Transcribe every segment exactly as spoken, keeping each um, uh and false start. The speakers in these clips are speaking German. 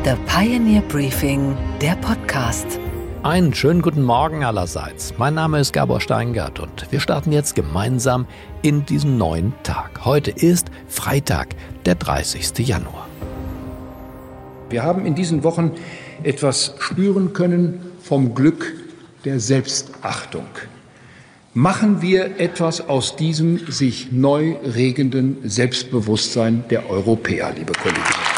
The Pioneer Briefing, der Podcast. Einen schönen guten Morgen allerseits. Mein Name ist Gabor Steingart und wir starten jetzt gemeinsam in diesen neuen Tag. Heute ist Freitag, der dreißigsten Januar. Wir haben in diesen Wochen etwas spüren können vom Glück der Selbstachtung. Machen wir etwas aus diesem sich neu regenden Selbstbewusstsein der Europäer, liebe Kolleginnen und Kollegen.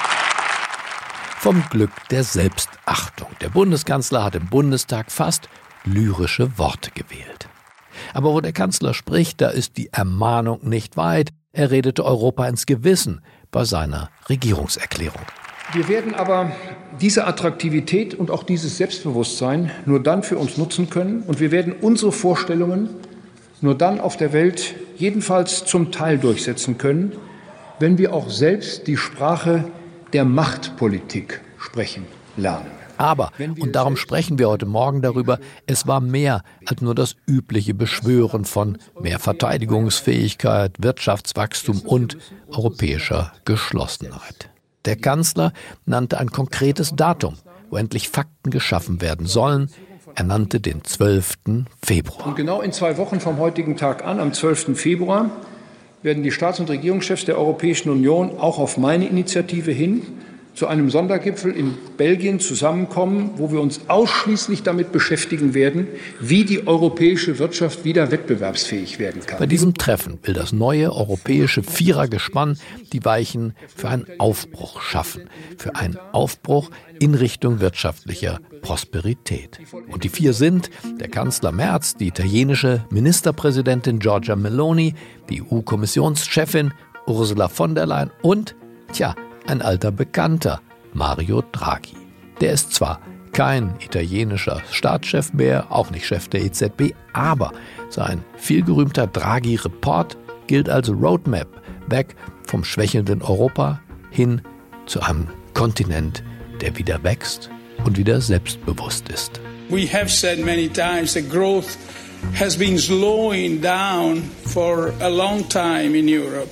Vom Glück der Selbstachtung. Der Bundeskanzler hat im Bundestag fast lyrische Worte gewählt. Aber wo der Kanzler spricht, da ist die Ermahnung nicht weit. Er redete Europa ins Gewissen bei seiner Regierungserklärung. Wir werden aber diese Attraktivität und auch dieses Selbstbewusstsein nur dann für uns nutzen können und wir werden unsere Vorstellungen nur dann auf der Welt jedenfalls zum Teil durchsetzen können, wenn wir auch selbst die Sprache der Machtpolitik sprechen lernen. Aber, und darum sprechen wir heute Morgen darüber, es war mehr als nur das übliche Beschwören von mehr Verteidigungsfähigkeit, Wirtschaftswachstum und europäischer Geschlossenheit. Der Kanzler nannte ein konkretes Datum, wo endlich Fakten geschaffen werden sollen. Er nannte den zwölften Februar. Und genau in zwei Wochen vom heutigen Tag an, am zwölften Februar, werden die Staats- und Regierungschefs der Europäischen Union auch auf meine Initiative hin zu einem Sondergipfel in Belgien zusammenkommen, wo wir uns ausschließlich damit beschäftigen werden, wie die europäische Wirtschaft wieder wettbewerbsfähig werden kann. Bei diesem Treffen will das neue europäische Vierergespann die Weichen für einen Aufbruch schaffen, für einen Aufbruch in Richtung wirtschaftlicher Prosperität. Und die vier sind der Kanzler Merz, die italienische Ministerpräsidentin Giorgia Meloni, die E U-Kommissionschefin Ursula von der Leyen und, tja, ein alter Bekannter, Mario Draghi. Der ist zwar kein italienischer Staatschef mehr, auch nicht Chef der E Z B, aber sein vielgerühmter Draghi-Report gilt als Roadmap weg vom schwächelnden Europa hin zu einem Kontinent, der wieder wächst und wieder selbstbewusst ist. We have said many times that growth has been slowing down for a long time in Europe.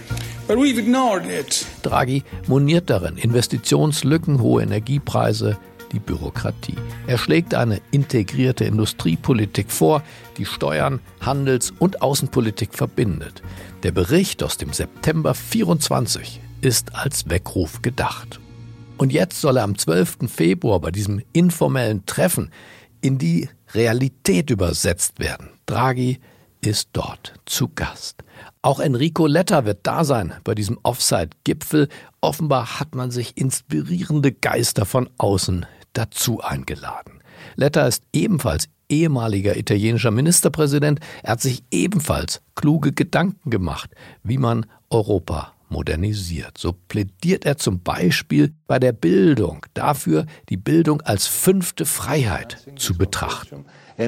But we've ignored it. Draghi moniert darin Investitionslücken, hohe Energiepreise, die Bürokratie. Er schlägt eine integrierte Industriepolitik vor, die Steuern, Handels- und Außenpolitik verbindet. Der Bericht aus dem September vierundzwanzig ist als Weckruf gedacht. Und jetzt soll er am zwölften Februar bei diesem informellen Treffen in die Realität übersetzt werden. Draghi ist dort zu Gast. Auch Enrico Letta wird da sein bei diesem Offside-Gipfel. Offenbar hat man sich inspirierende Geister von außen dazu eingeladen. Letta ist ebenfalls ehemaliger italienischer Ministerpräsident. Er hat sich ebenfalls kluge Gedanken gemacht, wie man Europa modernisiert. So plädiert er zum Beispiel bei der Bildung dafür, die Bildung als fünfte Freiheit zu betrachten.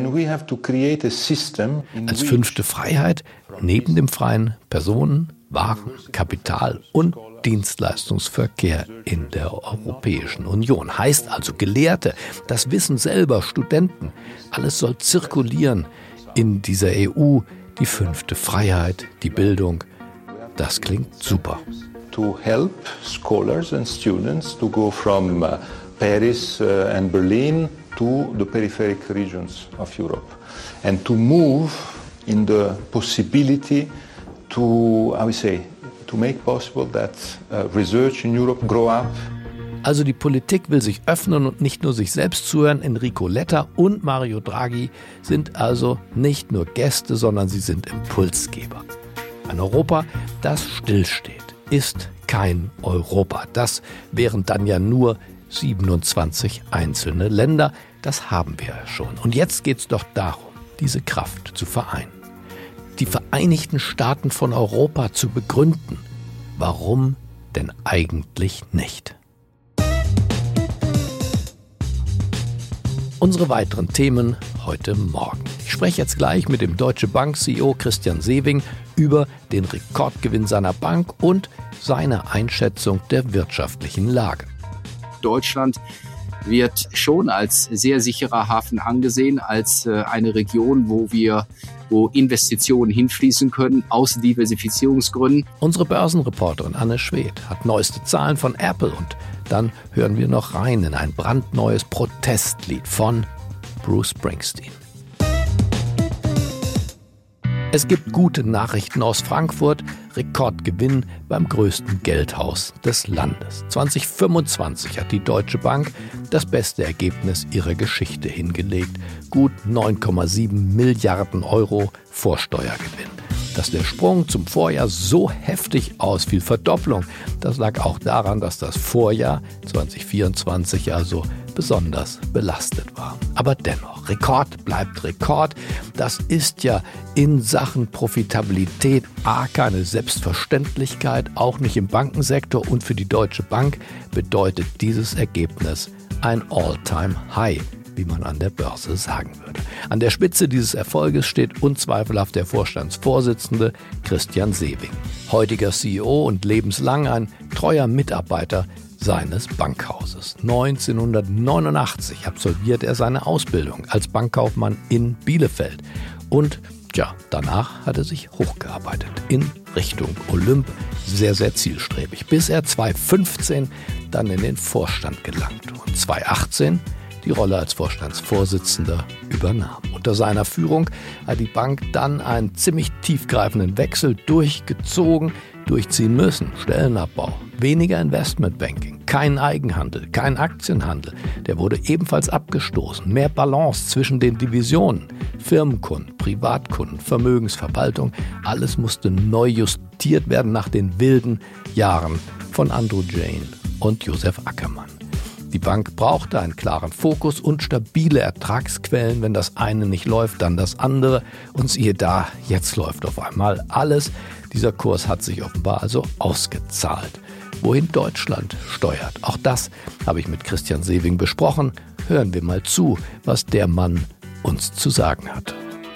Als fünfte Freiheit neben dem freien Personen-, Waren-, Kapital- und Dienstleistungsverkehr in der Europäischen Union. Heißt also Gelehrte, das Wissen selber, Studenten, alles soll zirkulieren in dieser E U. Die fünfte Freiheit, die Bildung, das klingt super. To help scholars and students to go from uh, Paris uh, and Berlin to the peripheric regions of Europe and to move in the possibility to, I would say, to make possible that uh, research in Europe grow up. Also die Politik will sich öffnen und nicht nur sich selbst zuhören. Enrico Letta und Mario Draghi sind also nicht nur Gäste, sondern sie sind Impulsgeber. Ein Europa, das stillsteht, ist kein Europa. Das wären dann ja nur siebenundzwanzig einzelne Länder. Das haben wir ja schon. Und jetzt geht es doch darum, diese Kraft zu vereinen. Die Vereinigten Staaten von Europa zu begründen. Warum denn eigentlich nicht? Unsere weiteren Themen heute Morgen. Ich spreche jetzt gleich mit dem Deutsche Bank-C E O Christian Sewing über den Rekordgewinn seiner Bank und seine Einschätzung der wirtschaftlichen Lage. Deutschland wird schon als sehr sicherer Hafen angesehen, als äh, eine Region, wo wir wo Investitionen hinfließen können, aus Diversifizierungsgründen. Unsere Börsenreporterin Anne Schwedt hat neueste Zahlen von Apple und dann hören wir noch rein in ein brandneues Protestlied von Bruce Springsteen. Es gibt gute Nachrichten aus Frankfurt. Rekordgewinn beim größten Geldhaus des Landes. zwanzig fünfundzwanzig hat die Deutsche Bank das beste Ergebnis ihrer Geschichte hingelegt. Gut neun Komma sieben Milliarden Euro Vorsteuergewinn. Dass der Sprung zum Vorjahr so heftig ausfiel, Verdopplung, das lag auch daran, dass das Vorjahr zwanzig vierundzwanzig also besonders belastet war. Aber dennoch, Rekord bleibt Rekord. Das ist ja in Sachen Profitabilität A keine Selbstverständlichkeit, auch nicht im Bankensektor. Und für die Deutsche Bank bedeutet dieses Ergebnis ein All-Time-High, wie man an der Börse sagen würde. An der Spitze dieses Erfolges steht unzweifelhaft der Vorstandsvorsitzende Christian Sewing, heutiger C E O und lebenslang ein treuer Mitarbeiter seines Bankhauses. neunzehnhundertneunundachtzig absolviert er seine Ausbildung als Bankkaufmann in Bielefeld und tja, danach hat er sich hochgearbeitet in Richtung Olymp, sehr, sehr zielstrebig, bis er zweitausendfünfzehn dann in den Vorstand gelangte und zweitausendachtzehn die Rolle als Vorstandsvorsitzender übernahm. Unter seiner Führung hat die Bank dann einen ziemlich tiefgreifenden Wechsel durchgezogen, durchziehen müssen. Stellenabbau, weniger Investmentbanking, kein Eigenhandel, kein Aktienhandel. Der wurde ebenfalls abgestoßen. Mehr Balance zwischen den Divisionen. Firmenkunden, Privatkunden, Vermögensverwaltung. Alles musste neu justiert werden nach den wilden Jahren von Andrew Jain und Josef Ackermann. Die Bank brauchte einen klaren Fokus und stabile Ertragsquellen. Wenn das eine nicht läuft, dann das andere. Und siehe da, jetzt läuft auf einmal alles. Dieser Kurs hat sich offenbar also ausgezahlt. Wohin Deutschland steuert, auch das habe ich mit Christian Sewing besprochen. Hören wir mal zu, was der Mann uns zu sagen hat.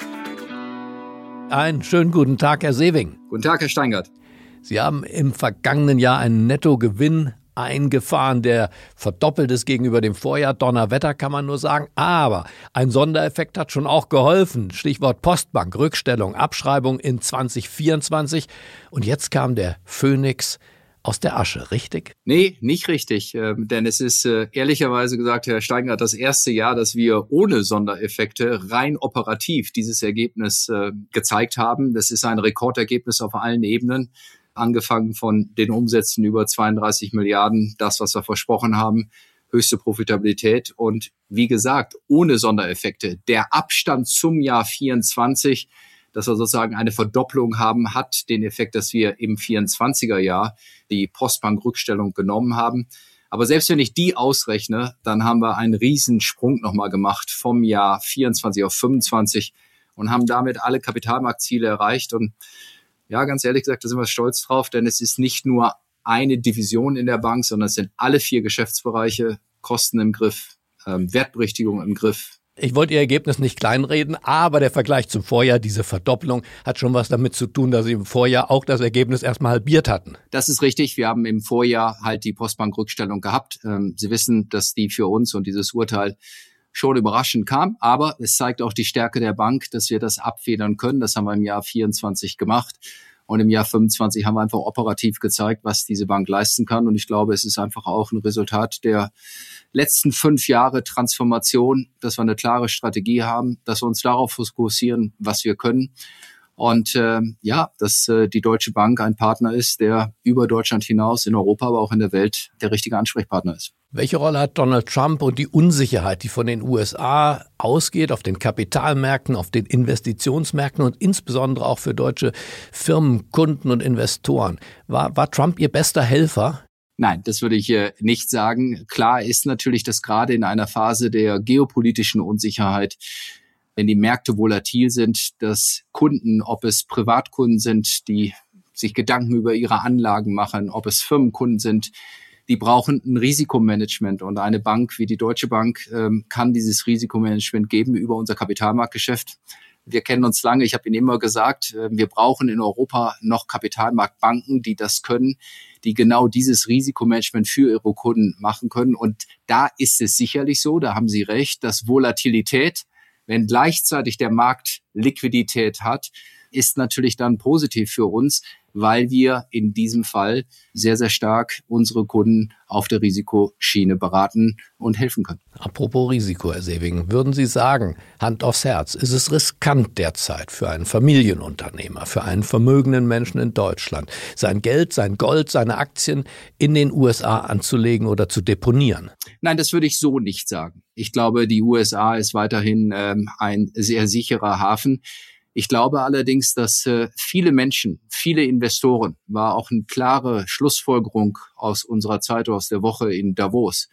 Einen schönen guten Tag, Herr Sewing. Guten Tag, Herr Steingart. Sie haben im vergangenen Jahr einen Nettogewinn eingefahren, der verdoppelt ist gegenüber dem Vorjahr. Donnerwetter kann man nur sagen. Aber ein Sondereffekt hat schon auch geholfen. Stichwort Postbank, Rückstellung, Abschreibung in zwanzig vierundzwanzig. Und jetzt kam der Phönix aus der Asche, richtig? Nee, nicht richtig. Ähm, denn es ist äh, ehrlicherweise gesagt, Herr Steingart, das erste Jahr, dass wir ohne Sondereffekte rein operativ dieses Ergebnis äh, gezeigt haben. Das ist ein Rekordergebnis auf allen Ebenen. Angefangen von den Umsätzen über zweiunddreißig Milliarden, das, was wir versprochen haben, höchste Profitabilität und wie gesagt, ohne Sondereffekte. Der Abstand zum Jahr vierundzwanzig, dass wir sozusagen eine Verdopplung haben, hat den Effekt, dass wir im vierundzwanziger Jahr die Postbank-Rückstellung genommen haben. Aber selbst wenn ich die ausrechne, dann haben wir einen Riesensprung nochmal gemacht vom Jahr vierundzwanzig auf fünfundzwanzig und haben damit alle Kapitalmarktziele erreicht. Und ja, ganz ehrlich gesagt, da sind wir stolz drauf, denn es ist nicht nur eine Division in der Bank, sondern es sind alle vier Geschäftsbereiche, Kosten im Griff, ähm, Wertberichtigung im Griff. Ich wollte Ihr Ergebnis nicht kleinreden, aber der Vergleich zum Vorjahr, diese Verdopplung, hat schon was damit zu tun, dass Sie im Vorjahr auch das Ergebnis erstmal halbiert hatten. Das ist richtig. Wir haben im Vorjahr halt die Postbank-Rückstellung gehabt. Ähm, Sie wissen, dass die für uns und dieses Urteil schon überraschend kam, aber es zeigt auch die Stärke der Bank, dass wir das abfedern können. Das haben wir im Jahr vierundzwanzig gemacht und im Jahr fünfundzwanzig haben wir einfach operativ gezeigt, was diese Bank leisten kann. Und ich glaube, es ist einfach auch ein Resultat der letzten fünf Jahre Transformation, dass wir eine klare Strategie haben, dass wir uns darauf fokussieren, was wir können. Und äh, ja, dass äh, die Deutsche Bank ein Partner ist, der über Deutschland hinaus in Europa, aber auch in der Welt der richtige Ansprechpartner ist. Welche Rolle hat Donald Trump und die Unsicherheit, die von den U S A ausgeht, auf den Kapitalmärkten, auf den Investitionsmärkten und insbesondere auch für deutsche Firmen, Kunden und Investoren? War, war Trump Ihr bester Helfer? Nein, das würde ich äh, nicht sagen. Klar ist natürlich, dass gerade in einer Phase der geopolitischen Unsicherheit, wenn die Märkte volatil sind, dass Kunden, ob es Privatkunden sind, die sich Gedanken über ihre Anlagen machen, ob es Firmenkunden sind, die brauchen ein Risikomanagement. Und eine Bank wie die Deutsche Bank ähm, kann dieses Risikomanagement geben über unser Kapitalmarktgeschäft. Wir kennen uns lange. Ich habe Ihnen immer gesagt, äh, wir brauchen in Europa noch Kapitalmarktbanken, die das können, die genau dieses Risikomanagement für ihre Kunden machen können. Und da ist es sicherlich so, da haben Sie recht, dass Volatilität, wenn gleichzeitig der Markt Liquidität hat, ist natürlich dann positiv für uns. weil wir in diesem Fall sehr, sehr stark unsere Kunden auf der Risikoschiene beraten und helfen können. Apropos Risiko, Herr Sewing, würden Sie sagen, Hand aufs Herz, ist es riskant derzeit für einen Familienunternehmer, für einen vermögenden Menschen in Deutschland, sein Geld, sein Gold, seine Aktien in den U S A anzulegen oder zu deponieren? Nein, das würde ich so nicht sagen. Ich glaube, die U S A ist weiterhin ähm, ein sehr sicherer Hafen. Ich glaube allerdings, dass äh, viele Menschen, viele Investoren, war auch eine klare Schlussfolgerung aus unserer Zeit, aus der Woche in Davos,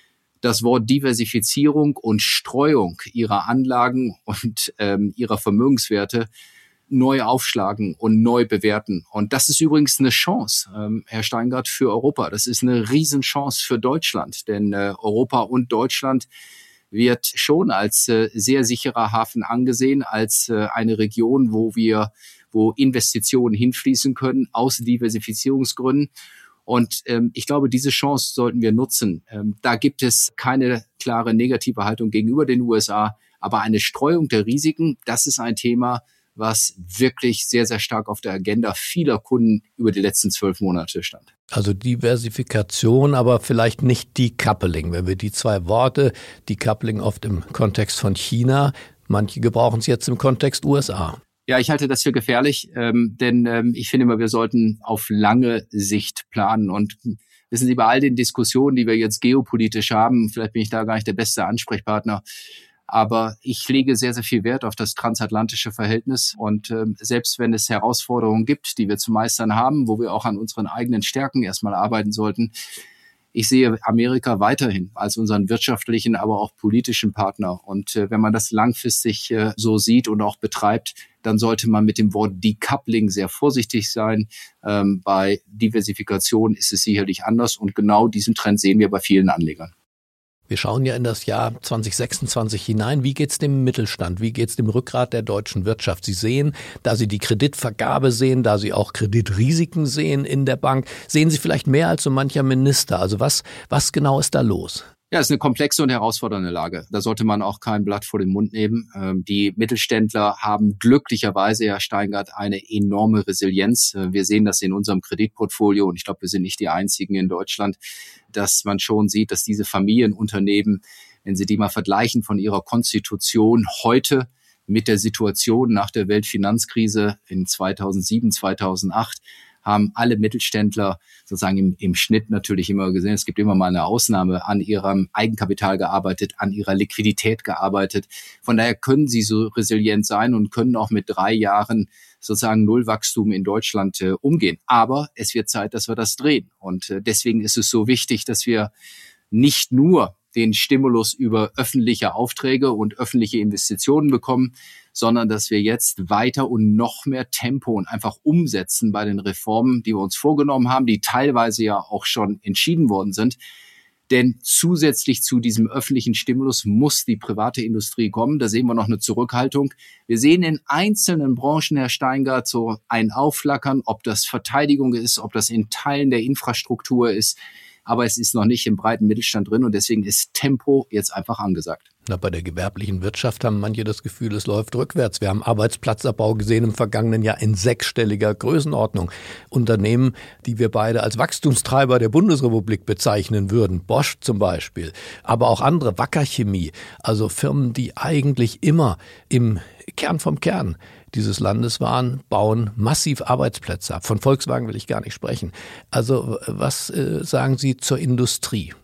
das Wort Diversifizierung und Streuung ihrer Anlagen und ähm, ihrer Vermögenswerte neu aufschlagen und neu bewerten. Und das ist übrigens eine Chance, ähm, Herr Steingart, für Europa. Das ist eine Riesenchance für Deutschland, denn äh, Europa und Deutschland wird schon als äh, sehr sicherer Hafen angesehen, als äh, eine Region, wo wir, wo Investitionen hinfließen können aus Diversifizierungsgründen. Und ähm, ich glaube, diese Chance sollten wir nutzen. Ähm, da gibt es keine klare negative Haltung gegenüber den U S A, aber eine Streuung der Risiken, das ist ein Thema, was wirklich sehr, sehr stark auf der Agenda vieler Kunden über die letzten zwölf Monate stand. Also Diversifikation, aber vielleicht nicht Decoupling. Wenn wir die zwei Worte, Decoupling oft im Kontext von China, manche gebrauchen es jetzt im Kontext U S A. Ja, ich halte das für gefährlich, ähm, denn ähm, ich finde immer, wir sollten auf lange Sicht planen. Und wissen Sie, bei all den Diskussionen, die wir jetzt geopolitisch haben, vielleicht bin ich da gar nicht der beste Ansprechpartner, aber ich lege sehr, sehr viel Wert auf das transatlantische Verhältnis. Und äh, selbst wenn es Herausforderungen gibt, die wir zu meistern haben, wo wir auch an unseren eigenen Stärken erstmal arbeiten sollten, ich sehe Amerika weiterhin als unseren wirtschaftlichen, aber auch politischen Partner. Und äh, wenn man das langfristig äh, so sieht und auch betreibt, dann sollte man mit dem Wort Decoupling sehr vorsichtig sein. Ähm, bei Diversifikation ist es sicherlich anders. Und genau diesen Trend sehen wir bei vielen Anlegern. Wir schauen ja in das Jahr zwanzig sechsundzwanzig hinein. Wie geht's dem Mittelstand? Wie geht's dem Rückgrat der deutschen Wirtschaft? Sie sehen, da Sie die Kreditvergabe sehen, da Sie auch Kreditrisiken sehen in der Bank, sehen Sie vielleicht mehr als so mancher Minister. Also was, was genau ist da los? Ja, es ist eine komplexe und herausfordernde Lage. Da sollte man auch kein Blatt vor den Mund nehmen. Die Mittelständler haben glücklicherweise, Herr Steingart, eine enorme Resilienz. Wir sehen das in unserem Kreditportfolio und ich glaube, wir sind nicht die einzigen in Deutschland, dass man schon sieht, dass diese Familienunternehmen, wenn Sie die mal vergleichen von ihrer Konstitution heute mit der Situation nach der Weltfinanzkrise in zweitausendsieben, zweitausendacht, haben alle Mittelständler sozusagen im, im Schnitt natürlich immer gesehen, es gibt immer mal eine Ausnahme, an ihrem Eigenkapital gearbeitet, an ihrer Liquidität gearbeitet. Von daher können sie so resilient sein und können auch mit drei Jahren sozusagen Nullwachstum in Deutschland äh, umgehen. Aber es wird Zeit, dass wir das drehen. Und äh, deswegen ist es so wichtig, dass wir nicht nur den Stimulus über öffentliche Aufträge und öffentliche Investitionen bekommen, sondern dass wir jetzt weiter und noch mehr Tempo und einfach umsetzen bei den Reformen, die wir uns vorgenommen haben, die teilweise ja auch schon entschieden worden sind. Denn zusätzlich zu diesem öffentlichen Stimulus muss die private Industrie kommen. Da sehen wir noch eine Zurückhaltung. Wir sehen in einzelnen Branchen, Herr Steingart, so ein Aufflackern, ob das Verteidigung ist, ob das in Teilen der Infrastruktur ist. Aber es ist noch nicht im breiten Mittelstand drin und deswegen ist Tempo jetzt einfach angesagt. Na, bei der gewerblichen Wirtschaft haben manche das Gefühl, es läuft rückwärts. Wir haben Arbeitsplatzabbau gesehen im vergangenen Jahr in sechsstelliger Größenordnung. Unternehmen, die wir beide als Wachstumstreiber der Bundesrepublik bezeichnen würden, Bosch zum Beispiel, aber auch andere, Wacker Chemie, also Firmen, die eigentlich immer im Kern vom Kern dieses Landes waren, bauen massiv Arbeitsplätze ab. Von Volkswagen will ich gar nicht sprechen. Also was äh, sagen Sie zur Industrie?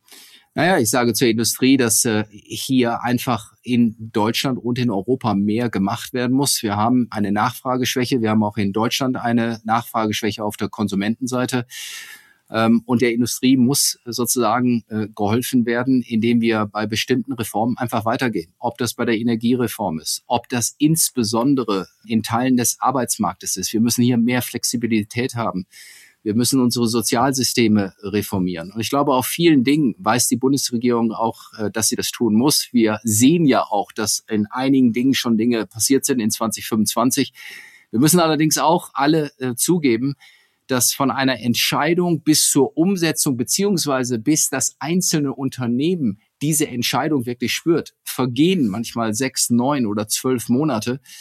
Naja, ich sage zur Industrie, dass äh, hier einfach in Deutschland und in Europa mehr gemacht werden muss. Wir haben eine Nachfrageschwäche. Wir haben auch in Deutschland eine Nachfrageschwäche auf der Konsumentenseite. Ähm, und der Industrie muss sozusagen äh, geholfen werden, indem wir bei bestimmten Reformen einfach weitergehen. Ob das bei der Energiereform ist, ob das insbesondere in Teilen des Arbeitsmarktes ist. Wir müssen hier mehr Flexibilität haben. Wir müssen unsere Sozialsysteme reformieren. Und ich glaube, auf vielen Dingen weiß die Bundesregierung auch, dass sie das tun muss. Wir sehen ja auch, dass in einigen Dingen schon Dinge passiert sind in zwanzig fünfundzwanzig. Wir müssen allerdings auch alle äh, zugeben, dass von einer Entscheidung bis zur Umsetzung beziehungsweise bis das einzelne Unternehmen diese Entscheidung wirklich spürt, vergehen manchmal sechs, neun oder zwölf Monate.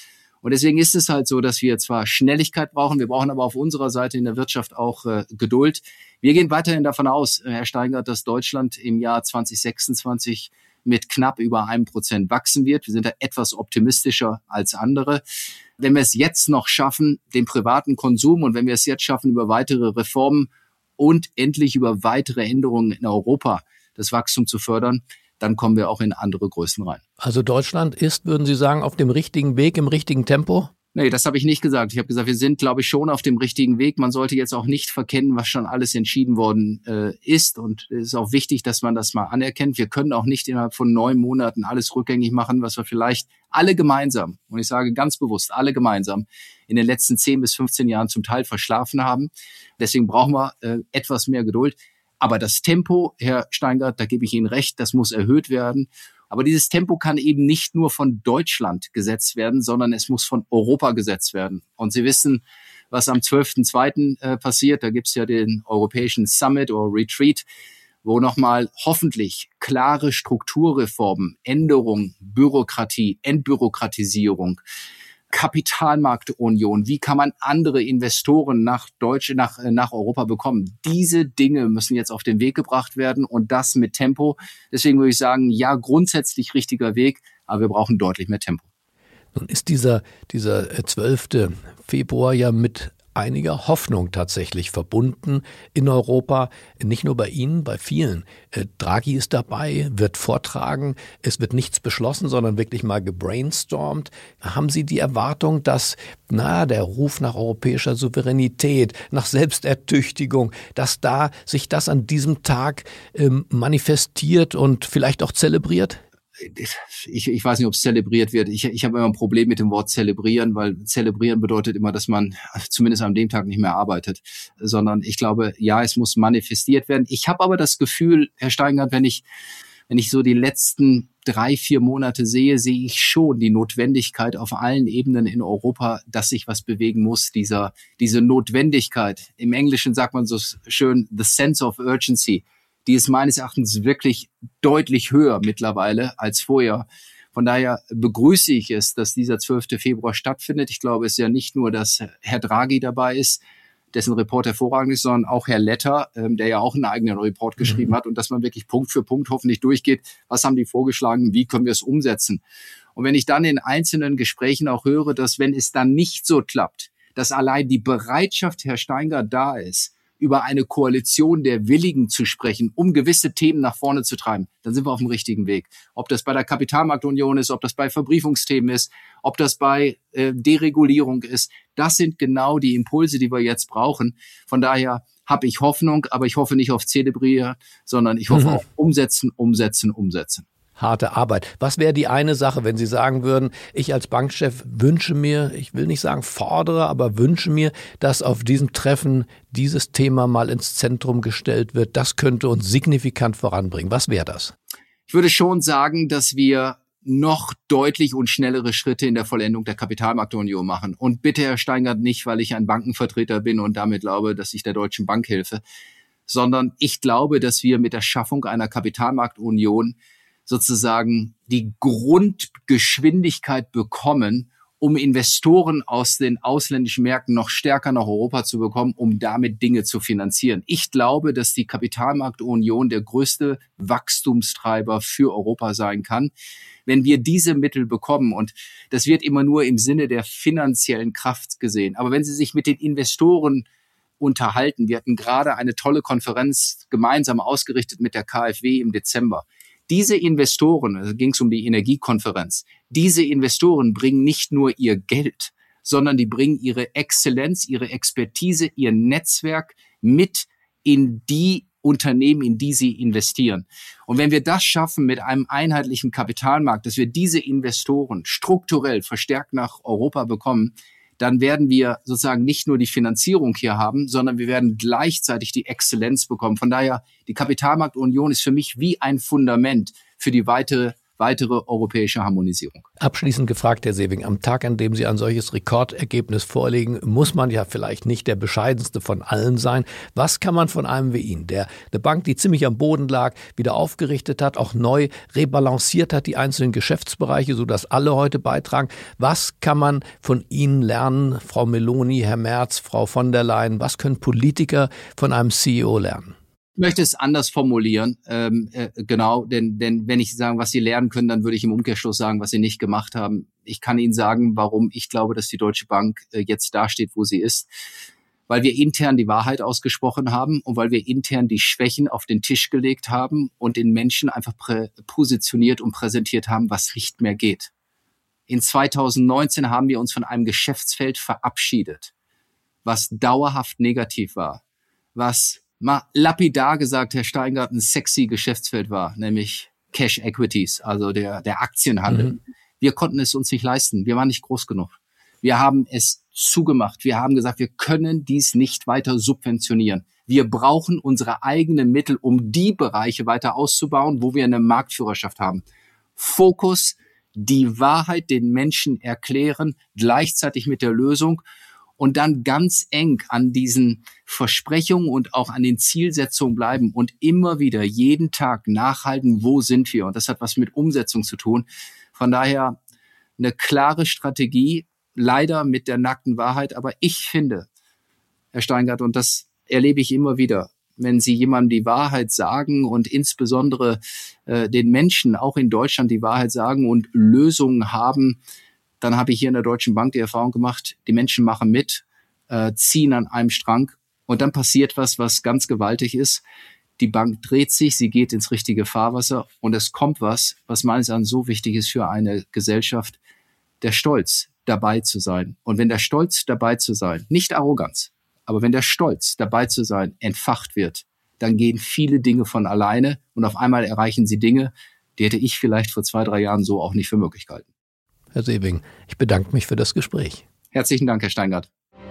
Und deswegen ist es halt so, dass wir zwar Schnelligkeit brauchen, wir brauchen aber auf unserer Seite in der Wirtschaft auch äh, Geduld. Wir gehen weiterhin davon aus, Herr Steingart, dass Deutschland im Jahr zwanzig sechsundzwanzig mit knapp über einem Prozent wachsen wird. Wir sind da etwas optimistischer als andere. Wenn wir es jetzt noch schaffen, den privaten Konsum, und wenn wir es jetzt schaffen, über weitere Reformen und endlich über weitere Änderungen in Europa das Wachstum zu fördern, dann kommen wir auch in andere Größen rein. Also Deutschland ist, würden Sie sagen, auf dem richtigen Weg, im richtigen Tempo? Nee, das habe ich nicht gesagt. Ich habe gesagt, wir sind, glaube ich, schon auf dem richtigen Weg. Man sollte jetzt auch nicht verkennen, was schon alles entschieden worden äh, ist. Und es ist auch wichtig, dass man das mal anerkennt. Wir können auch nicht innerhalb von neun Monaten alles rückgängig machen, was wir vielleicht alle gemeinsam, und ich sage ganz bewusst, alle gemeinsam in den letzten zehn bis fünfzehn Jahren zum Teil verschlafen haben. Deswegen brauchen wir äh, etwas mehr Geduld. Aber das Tempo, Herr Steingart, da gebe ich Ihnen recht, das muss erhöht werden. Aber dieses Tempo kann eben nicht nur von Deutschland gesetzt werden, sondern es muss von Europa gesetzt werden. Und Sie wissen, was am zwölften zweiten äh, passiert. Da gibt es ja den Europäischen Summit oder Retreat, wo nochmal hoffentlich klare Strukturreformen, Änderungen, Bürokratie, Entbürokratisierung, Kapitalmarktunion, wie kann man andere Investoren nach Deutsch, nach, nach Europa bekommen? Diese Dinge müssen jetzt auf den Weg gebracht werden und das mit Tempo. Deswegen würde ich sagen, ja, grundsätzlich richtiger Weg, aber wir brauchen deutlich mehr Tempo. Nun ist dieser, dieser zwölfte Februar ja mit einiger Hoffnung tatsächlich verbunden in Europa, nicht nur bei Ihnen, bei vielen. Draghi ist dabei, wird vortragen, es wird nichts beschlossen, sondern wirklich mal gebrainstormt. Haben Sie die Erwartung, dass na, der Ruf nach europäischer Souveränität, nach Selbstertüchtigung, dass da sich das an diesem Tag ähm, manifestiert und vielleicht auch zelebriert? Ich, ich weiß nicht, ob es zelebriert wird. Ich, ich habe immer ein Problem mit dem Wort zelebrieren, weil zelebrieren bedeutet immer, dass man zumindest an dem Tag nicht mehr arbeitet, sondern ich glaube, ja, es muss manifestiert werden. Ich habe aber das Gefühl, Herr Steingart, wenn ich, wenn ich so die letzten drei, vier Monate sehe, sehe ich schon die Notwendigkeit auf allen Ebenen in Europa, dass sich was bewegen muss. Dieser, diese Notwendigkeit, im Englischen sagt man so schön, the sense of urgency, die ist meines Erachtens wirklich deutlich höher mittlerweile als vorher. Von daher begrüße ich es, dass dieser zwölfte Februar stattfindet. Ich glaube, es ist ja nicht nur, dass Herr Draghi dabei ist, dessen Report hervorragend ist, sondern auch Herr Letter, der ja auch einen eigenen Report geschrieben mhm. hat und dass man wirklich Punkt für Punkt hoffentlich durchgeht. Was haben die vorgeschlagen? Wie können wir es umsetzen? Und wenn ich dann in einzelnen Gesprächen auch höre, dass wenn es dann nicht so klappt, dass allein die Bereitschaft, Herr Steingart, da ist, über eine Koalition der Willigen zu sprechen, um gewisse Themen nach vorne zu treiben, dann sind wir auf dem richtigen Weg. Ob das bei der Kapitalmarktunion ist, ob das bei Verbriefungsthemen ist, ob das bei äh, Deregulierung ist, das sind genau die Impulse, die wir jetzt brauchen. Von daher habe ich Hoffnung, aber ich hoffe nicht auf Zelebrieren, sondern ich hoffe mhm. auf Umsetzen, Umsetzen, Umsetzen. Harte Arbeit. Was wäre die eine Sache, wenn Sie sagen würden, ich als Bankchef wünsche mir, ich will nicht sagen fordere, aber wünsche mir, dass auf diesem Treffen dieses Thema mal ins Zentrum gestellt wird. Das könnte uns signifikant voranbringen. Was wäre das? Ich würde schon sagen, dass wir noch deutlich und schnellere Schritte in der Vollendung der Kapitalmarktunion machen. Und bitte, Herr Steingart, nicht, weil ich ein Bankenvertreter bin und damit glaube, dass ich der Deutschen Bank helfe, sondern ich glaube, dass wir mit der Schaffung einer Kapitalmarktunion sozusagen die Grundgeschwindigkeit bekommen, um Investoren aus den ausländischen Märkten noch stärker nach Europa zu bekommen, um damit Dinge zu finanzieren. Ich glaube, dass die Kapitalmarktunion der größte Wachstumstreiber für Europa sein kann, wenn wir diese Mittel bekommen. Und das wird immer nur im Sinne der finanziellen Kraft gesehen. Aber wenn Sie sich mit den Investoren unterhalten, wir hatten gerade eine tolle Konferenz gemeinsam ausgerichtet mit der K f W im Dezember. Diese Investoren, also ging es um die Energiekonferenz, diese Investoren bringen nicht nur ihr Geld, sondern die bringen ihre Exzellenz, ihre Expertise, ihr Netzwerk mit in die Unternehmen, in die sie investieren. Und wenn wir das schaffen mit einem einheitlichen Kapitalmarkt, dass wir diese Investoren strukturell verstärkt nach Europa bekommen, dann werden wir sozusagen nicht nur die Finanzierung hier haben, sondern wir werden gleichzeitig die Exzellenz bekommen. Von daher, die Kapitalmarktunion ist für mich wie ein Fundament für die weitere weitere europäische Harmonisierung. Abschließend gefragt, Herr Sewing, am Tag, an dem Sie ein solches Rekordergebnis vorlegen, muss man ja vielleicht nicht der bescheidenste von allen sein. Was kann man von einem wie Ihnen, der eine Bank, die ziemlich am Boden lag, wieder aufgerichtet hat, auch neu rebalanciert hat, die einzelnen Geschäftsbereiche, sodass alle heute beitragen. Was kann man von Ihnen lernen, Frau Meloni, Herr Merz, Frau von der Leyen? Was können Politiker von einem C E O lernen? Ich möchte es anders formulieren, ähm, äh, genau, denn, denn wenn ich sagen, was Sie lernen können, dann würde ich im Umkehrschluss sagen, was Sie nicht gemacht haben. Ich kann Ihnen sagen, warum ich glaube, dass die Deutsche Bank äh, jetzt dasteht, wo sie ist. Weil wir intern die Wahrheit ausgesprochen haben und weil wir intern die Schwächen auf den Tisch gelegt haben und den Menschen einfach prä- positioniert und präsentiert haben, was nicht mehr geht. In zweitausendneunzehn haben wir uns von einem Geschäftsfeld verabschiedet, was dauerhaft negativ war, was mal lapidar gesagt, Herr Steingart, ein sexy Geschäftsfeld war, nämlich Cash Equities, also der, der Aktienhandel. Mhm. Wir konnten es uns nicht leisten. Wir waren nicht groß genug. Wir haben es zugemacht. Wir haben gesagt, wir können dies nicht weiter subventionieren. Wir brauchen unsere eigenen Mittel, um die Bereiche weiter auszubauen, wo wir eine Marktführerschaft haben. Fokus, die Wahrheit den Menschen erklären, gleichzeitig mit der Lösung. Und dann ganz eng an diesen Versprechungen und auch an den Zielsetzungen bleiben und immer wieder jeden Tag nachhalten, wo sind wir? Und das hat was mit Umsetzung zu tun. Von daher eine klare Strategie, leider mit der nackten Wahrheit. Aber ich finde, Herr Steingart, und das erlebe ich immer wieder, wenn Sie jemandem die Wahrheit sagen und insbesondere äh, den Menschen auch in Deutschland die Wahrheit sagen und Lösungen haben, dann habe ich hier in der Deutschen Bank die Erfahrung gemacht, die Menschen machen mit, äh, ziehen an einem Strang und dann passiert was, was ganz gewaltig ist. Die Bank dreht sich, sie geht ins richtige Fahrwasser und es kommt was, was meines Erachtens so wichtig ist für eine Gesellschaft, der Stolz, dabei zu sein. Und wenn der Stolz, dabei zu sein, nicht Arroganz, aber wenn der Stolz, dabei zu sein, entfacht wird, dann gehen viele Dinge von alleine und auf einmal erreichen sie Dinge, die hätte ich vielleicht vor zwei, drei Jahren so auch nicht für möglich gehalten. Herr Sewing, ich bedanke mich für das Gespräch. Herzlichen Dank, Herr Steingart.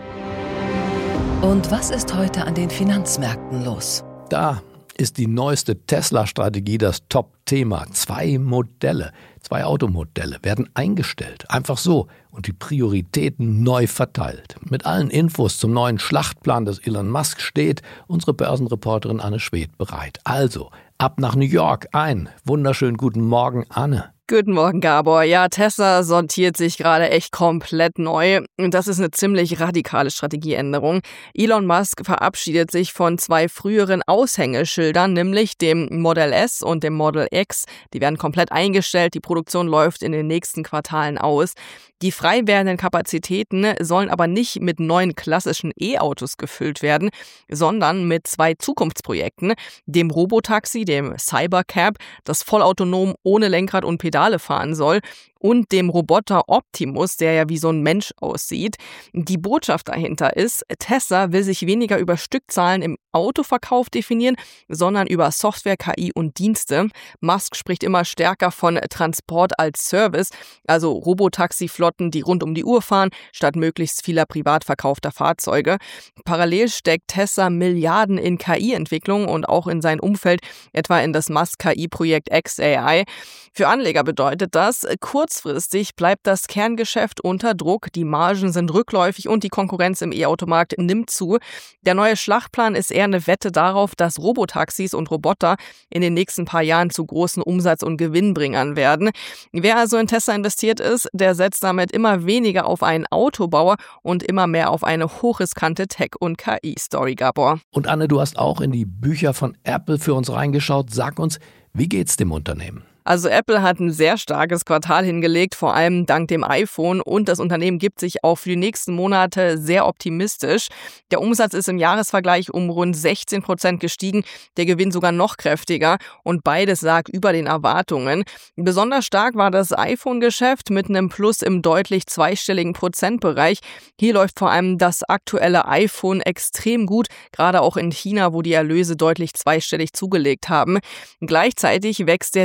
Und was ist heute an den Finanzmärkten los? Da ist die neueste Tesla-Strategie das Top-Thema. Zwei Modelle, zwei Automodelle werden eingestellt. Einfach so. Und die Prioritäten neu verteilt. Mit allen Infos zum neuen Schlachtplan des Elon Musk steht unsere Börsenreporterin Anne Schwedt bereit. Also, ab nach New York. Ein wunderschönen guten Morgen, Anne. Guten Morgen, Gabor. Ja, Tesla sortiert sich gerade echt komplett neu. Und das ist eine ziemlich radikale Strategieänderung. Elon Musk verabschiedet sich von zwei früheren Aushängeschildern, nämlich dem Model S und dem Model X. Die werden komplett eingestellt. Die Produktion läuft in den nächsten Quartalen aus. Die frei werdenden Kapazitäten sollen aber nicht mit neuen klassischen E-Autos gefüllt werden, sondern mit zwei Zukunftsprojekten, dem Robotaxi, dem Cybercab, das vollautonom ohne Lenkrad und Pedale fahren soll, und dem Roboter Optimus, der ja wie so ein Mensch aussieht. Die Botschaft dahinter ist, Tesla will sich weniger über Stückzahlen im Autoverkauf definieren, sondern über Software, K I und Dienste. Musk spricht immer stärker von Transport als Service, also Robotaxi-Flotten, die rund um die Uhr fahren, statt möglichst vieler privat verkaufter Fahrzeuge. Parallel steckt Tesla Milliarden in K I-Entwicklung und auch in sein Umfeld, etwa in das Musk-K I-Projekt X A I. Für Anleger bedeutet das, kurzfristig bleibt das Kerngeschäft unter Druck, die Margen sind rückläufig und die Konkurrenz im E-Automarkt nimmt zu. Der neue Schlachtplan ist eher eine Wette darauf, dass Robotaxis und Roboter in den nächsten paar Jahren zu großen Umsatz- und Gewinnbringern werden. Wer also in Tesla investiert ist, der setzt damit immer weniger auf einen Autobauer und immer mehr auf eine hochriskante Tech- und K I-Story, Gabor. Und Anne, du hast auch in die Bücher von Apple für uns reingeschaut. Sag uns, wie geht's dem Unternehmen? Also Apple hat ein sehr starkes Quartal hingelegt, vor allem dank dem iPhone, und das Unternehmen gibt sich auch für die nächsten Monate sehr optimistisch. Der Umsatz ist im Jahresvergleich um rund sechzehn Prozent gestiegen, der Gewinn sogar noch kräftiger und beides lag über den Erwartungen. Besonders stark war das iPhone-Geschäft mit einem Plus im deutlich zweistelligen Prozentbereich. Hier läuft vor allem das aktuelle iPhone extrem gut, gerade auch in China, wo die Erlöse deutlich zweistellig zugelegt haben. Gleichzeitig wächst der Dienste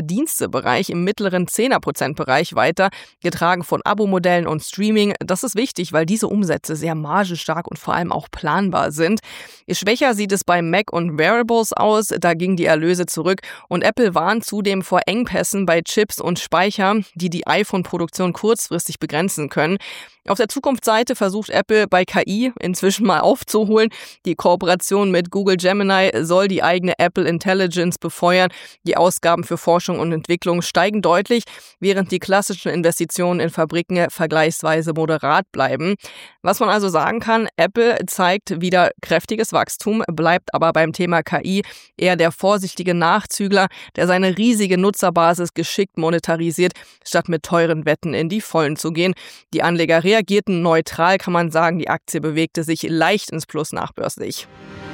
Umsätzebereich im mittleren zehner Prozent Bereich weiter, getragen von Abo-Modellen und Streaming. Das ist wichtig, weil diese Umsätze sehr margenstark und vor allem auch planbar sind. Schwächer sieht es bei Mac und Wearables aus, da gingen die Erlöse zurück und Apple warnt zudem vor Engpässen bei Chips und Speicher, die die iPhone-Produktion kurzfristig begrenzen können. Auf der Zukunftsseite versucht Apple bei K I inzwischen mal aufzuholen. Die Kooperation mit Google Gemini soll die eigene Apple Intelligence befeuern. Die Ausgaben für Forschung und Entwicklung steigen deutlich, während die klassischen Investitionen in Fabriken vergleichsweise moderat bleiben. Was man also sagen kann, Apple zeigt wieder kräftiges Wachstum, bleibt aber beim Thema K I eher der vorsichtige Nachzügler, der seine riesige Nutzerbasis geschickt monetarisiert, statt mit teuren Wetten in die Vollen zu gehen. Die Anleger reagierten neutral, kann man sagen. Die Aktie bewegte sich leicht ins Plus nachbörslich.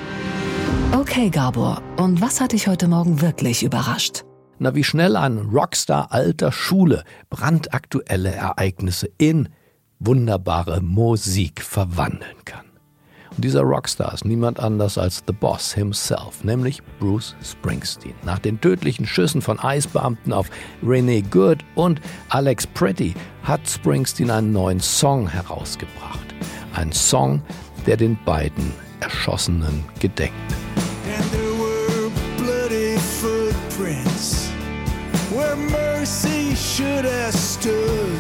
Okay, Gabor. Und was hat dich heute Morgen wirklich überrascht? Na, wie schnell ein Rockstar alter Schule brandaktuelle Ereignisse in wunderbare Musik verwandeln kann. Und dieser Rockstar ist niemand anders als The Boss himself, nämlich Bruce Springsteen. Nach den tödlichen Schüssen von I C E-Beamten auf Renee Good und Alex Pretty hat Springsteen einen neuen Song herausgebracht. Ein Song, der den beiden Erschossenen gedenkt. And there were bloody footprints where mercy should have stood.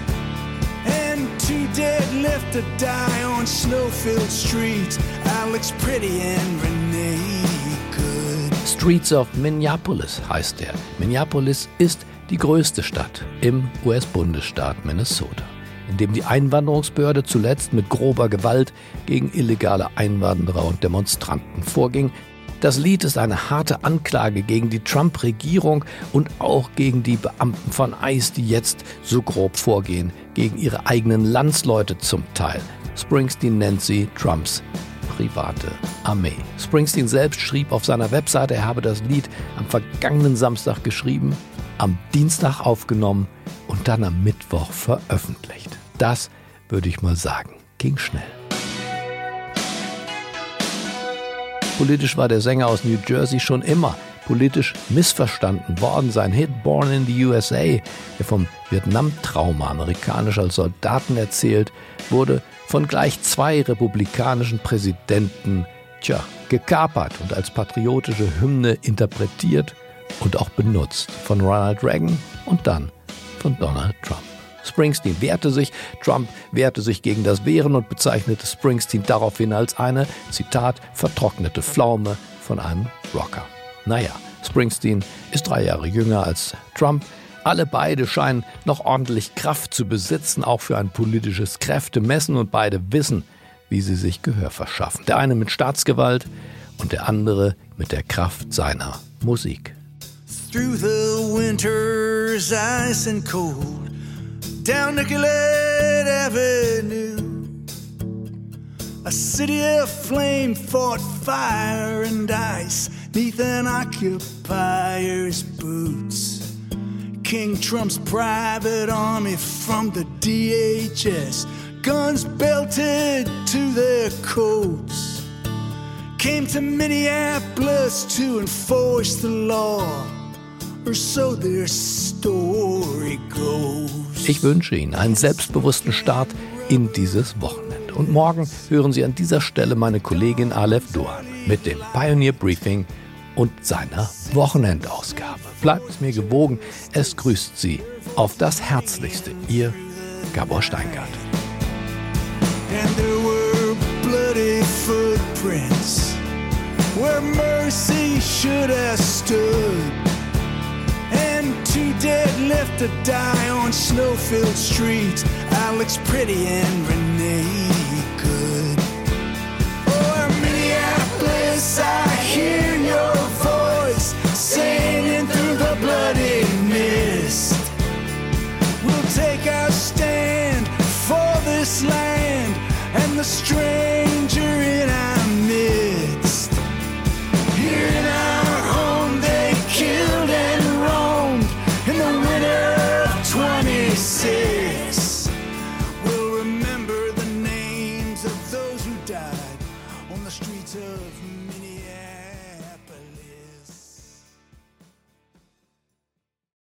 And two dead left to die on snow-filled streets, Alex Pretty and Renee Good. Streets of Minneapolis heißt er. Minneapolis ist die größte Stadt im U S-Bundesstaat Minnesota, in dem die Einwanderungsbehörde zuletzt mit grober Gewalt gegen illegale Einwanderer und Demonstranten vorging. Das Lied ist eine harte Anklage gegen die Trump-Regierung und auch gegen die Beamten von I C E, die jetzt so grob vorgehen, gegen ihre eigenen Landsleute zum Teil. Springsteen nennt sie Trumps private Armee. Springsteen selbst schrieb auf seiner Webseite, er habe das Lied am vergangenen Samstag geschrieben, am Dienstag aufgenommen und dann am Mittwoch veröffentlicht. Das, würde ich mal sagen, ging schnell. Politisch war der Sänger aus New Jersey schon immer politisch missverstanden worden. Sein Hit Born in the U S A, der vom Vietnam-Trauma amerikanisch als Soldaten erzählt, wurde von gleich zwei republikanischen Präsidenten tja, gekapert und als patriotische Hymne interpretiert und auch benutzt. Von Ronald Reagan und dann von Donald Trump. Springsteen wehrte sich, Trump wehrte sich gegen das Wehren und bezeichnete Springsteen daraufhin als eine, Zitat, vertrocknete Pflaume von einem Rocker. Naja, Springsteen ist drei Jahre jünger als Trump. Alle beide scheinen noch ordentlich Kraft zu besitzen, auch für ein politisches Kräftemessen, und beide wissen, wie sie sich Gehör verschaffen. Der eine mit Staatsgewalt und der andere mit der Kraft seiner Musik. Through the winter's ice and cold, down Nicollet Avenue, a city of flame fought fire and ice neath an occupier's boots. King Trump's private army from the D H S, guns belted to their coats, came to Minneapolis to enforce the law, or so their story goes. Ich wünsche Ihnen einen selbstbewussten Start in dieses Wochenende. Und morgen hören Sie an dieser Stelle meine Kollegin Aleph Doan mit dem Pioneer Briefing und seiner Wochenendausgabe. Bleibt es mir gewogen, es grüßt Sie auf das Herzlichste, Ihr Gabor Steingart. And there were bloody footprints where mercy should have stood. And two dead left to die on snow-filled streets, Alex Pretty and Renee